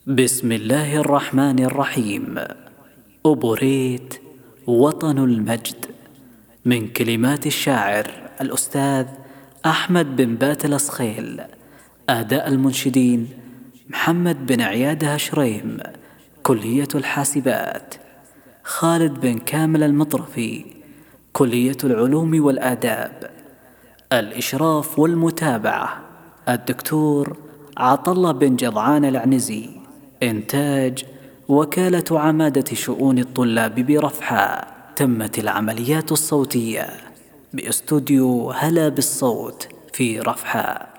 بسم الله الرحمن الرحيم. أبوريت وطن المجد، من كلمات الشاعر الأستاذ أحمد بن بات الأصخيل. أداء المنشدين محمد بن عياد هشريم، كلية الحاسبات. خالد بن كامل المطرفي، كلية العلوم والآداب. الإشراف والمتابعة الدكتور عطلة بن جضعان العنزي. إنتاج وكالة عمادة شؤون الطلاب برفحاء. تمت العمليات الصوتية باستوديو هلا بالصوت في رفحاء.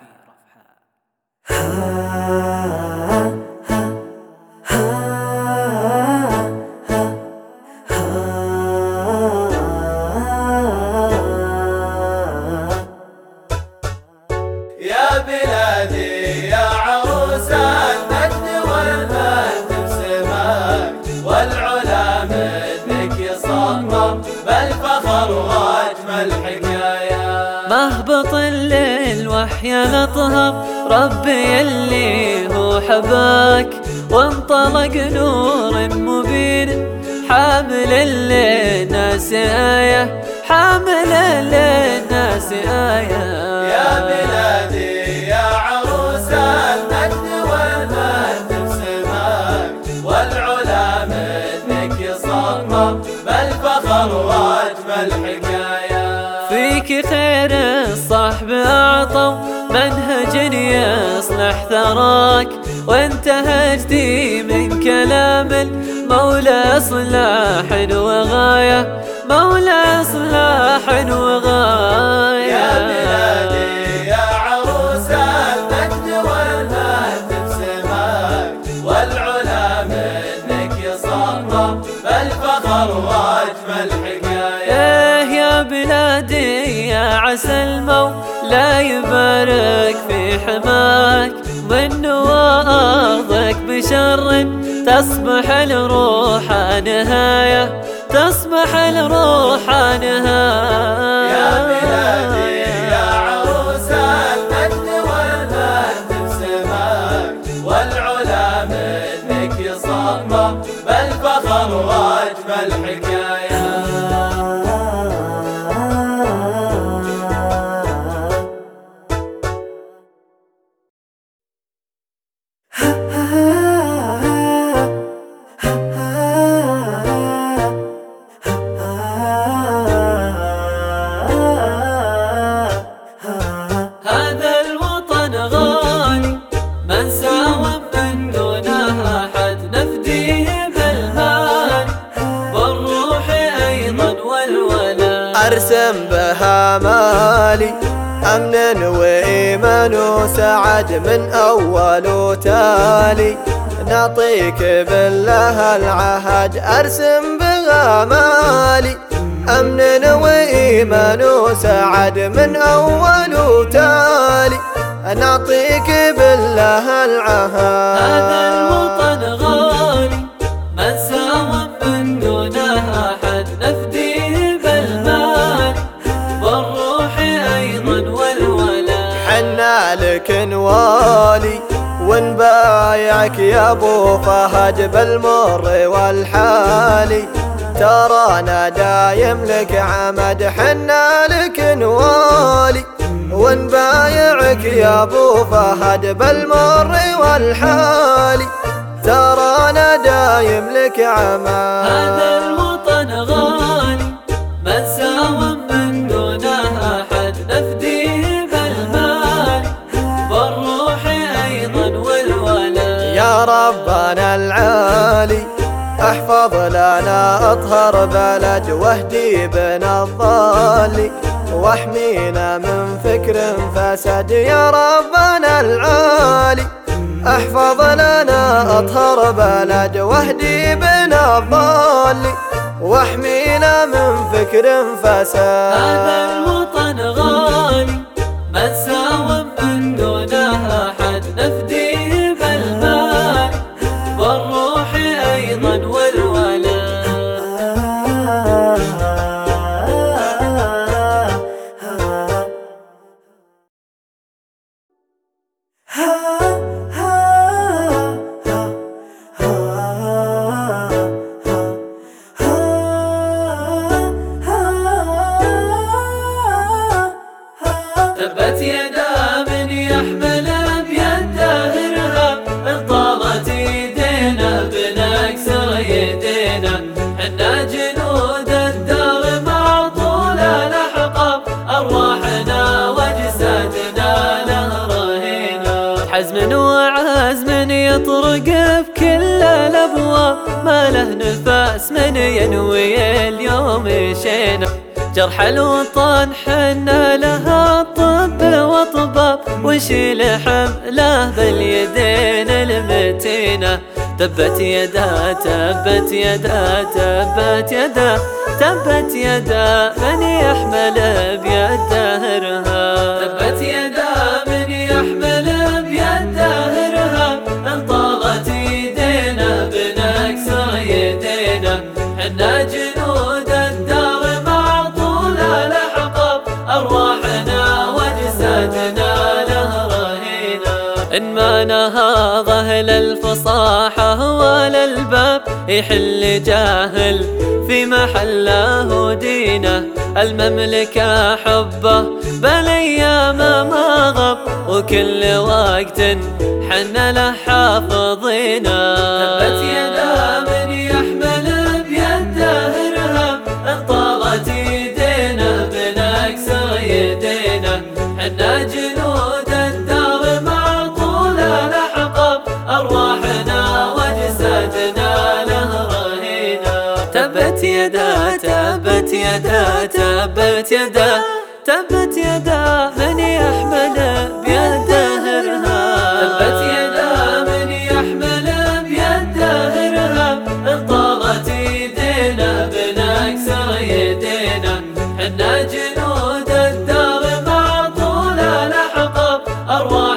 يا بلادي يا عروس المجد والمجد بسماك، والعلا مثلك يصمم بالفخر واجمل حكايا. مهبط الليل وحيا نطهر ربي اللي هو حباك، وانطلق نور مبين حامل للناس آية، حامل للناس آية. يا بلادي يا عروس المجد والمجد بسماك، والعلا مثلك يصمم بالفخر واجمل حكايا. فيك خير الصحب أعطوا منهج يصلح ثراك، وانتهجتي من كلام المولى إصلاح وغاية، مولى إصلاح وغاية. يا بلادي يا عروس المجد والمجد بسماك، والعلا مثلك يصمم بالفخر واجمل حكايا. يا بلادي يا عسى المولى يبارك في حماك، من وارضك بشر تصبح الروح نهاية، تصبح الروح نهاية. يا بلادي يا عروس المجد والمجد بسماك، والعلا مثلك يصمم بالفخر واجمل حكايا. هذا الوطن غالي من ساوى من دونه أحد، نفديه بالمال والروح أيضا والولاء. أرسم بها مالي أمن وإيمان وسعد من أول وتالي، نعطيك بالله العهد. أرسم بها مالي أمن وإيمان وسعد من أول وتالي، نعطيك بالله العهد. هذا الوطن غالي من ساوى من دونه أحد، نفديه بالمال والروح أيضا والولاء. حنا لك نوالي ونبايعك يا ابو فهد بالمر والحالي، ترانا دايم لك عمد. حنا لك نوالي ونبايعك يا ابو فهد بالمر والحالي، ترانا دايم لك عمد. هذا الوطن غالي من ساوى من دونه أحد، نفديه بالمال والروح أيضا والولاء. يا ربنا العالي احفظ لنا اطهر بلد، واهدي بنا الضالي، واحمينا من فكر فسد. يا ربنا العالي احفظ لنا اطهر بلد، واهدي بنا الضالي، واحمينا من فكر فسد. هذا الوطن غالي من ساوى من دونه أحد، نفديه بالمال والروح أيضا والولاء. يطرق بكل الأبواب، ما له نفاس من ينوي اليوم يشينا. جرح الوطن حنا لها طب وطباب، ونشيل حمله باليدين المتينة. تبت يدا تبت يدا تبت يدا تبت يدا من يحمل بيده إرهاب. تبت يدا من يحمل بيده إرهاب، إن طالت يدينا بنكسر يدينا. حنا جنود الدار مع طول الأحقاب، أرواحنا وأجسادنا له رهينة. إن ما نهض أهل الفصاحة ولا الباب، يحل جاهل في محله دينه. المملكة حبه بالأيام ما غاب، وكل وقت حنا له حافظينا. تبت يدا من يحمل بيده إرهاب، إن طالت يدينا بنكسر يدينا. حنا جنود الدار مع طول الأحقاب، أرواحنا وأجسادنا له رهينة. تبت يدا تبت يدا تبت يدا تبت يدا من يحمل بيده إرهاب. تبت يدا من يحمل بيده إرهاب، إن طالت يدينا بنكسر يدينا. حنا جنود الدار مع طول الأحقاب، أرواحنا